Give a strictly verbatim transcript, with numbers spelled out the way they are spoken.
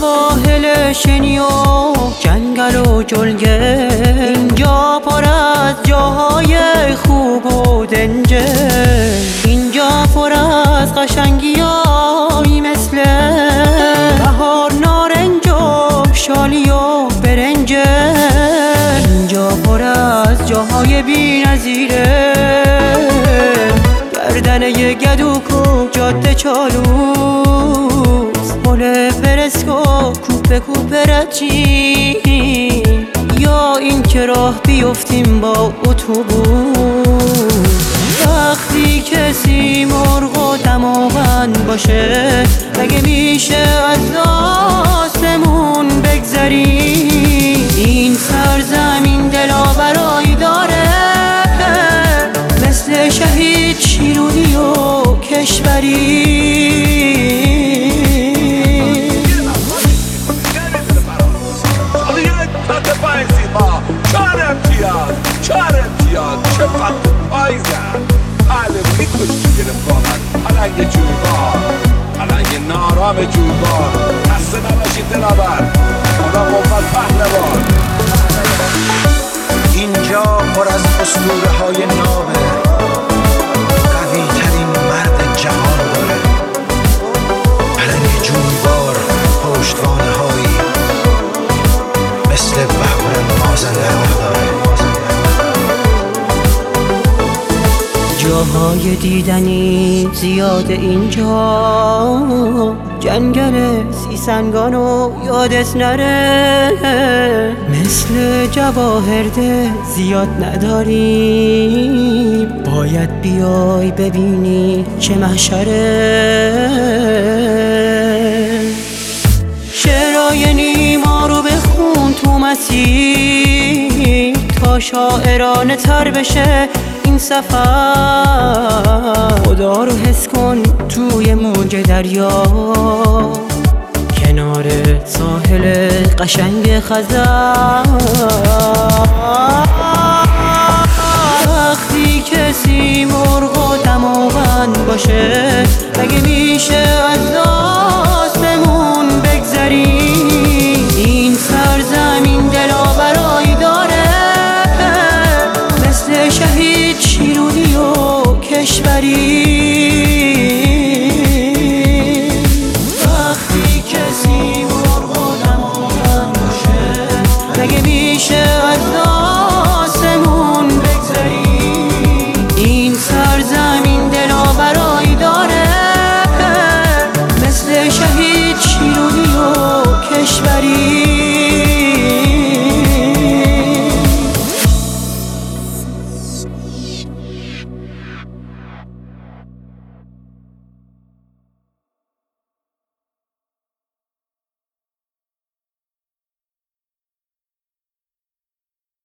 سواحل شنی و جنگل و جلگه، اینجا پر از جاهای خوب و دنجه، اینجا پر از قشنگیایی مثل بهار، نارنج و شالی و برنجه، اینجا پر از جاهای بی نظیره، گردنه گدوک و جاده چالوس، پل پرسکو کوپه کوپه رچی، یا این که راه بیفتیم با اتوبوس. وقتی کسی مرغ و دماغن باشه، مگه میشه از آسمون بگذری؟ این سرزمین دلاورایی داره، مثل شهید شیرونی و کشوری. چهار امتیاز چهار امتیاز چقدر پایزن حالا میکش میگیرم واقعا پلنگ جویبار پلنگ نارام جویبار خسته نباشید دلاور خدا قوت پهلوان. اینجا پر از اسطوره های نابه، قوی ترین مرد جهان داره، پلنگ جویبار پشتوانه هایی مثل بهار مازندران داره. جاهای دیدنی زیاد اینجا، جنگل سیسنگان و یادت نره، مثل جواهرده زیاد نداریم، باید بیای ببینی چه محشره. شعرهای نیما رو بخون تو مسیر، تا شاعرانه تر بشه این سفر. خدا رو حس کن توی موج دریا، کنار ساحل قشنگ خزر. وقتی کسی مرغ و دماغن باشه، مگه میشه از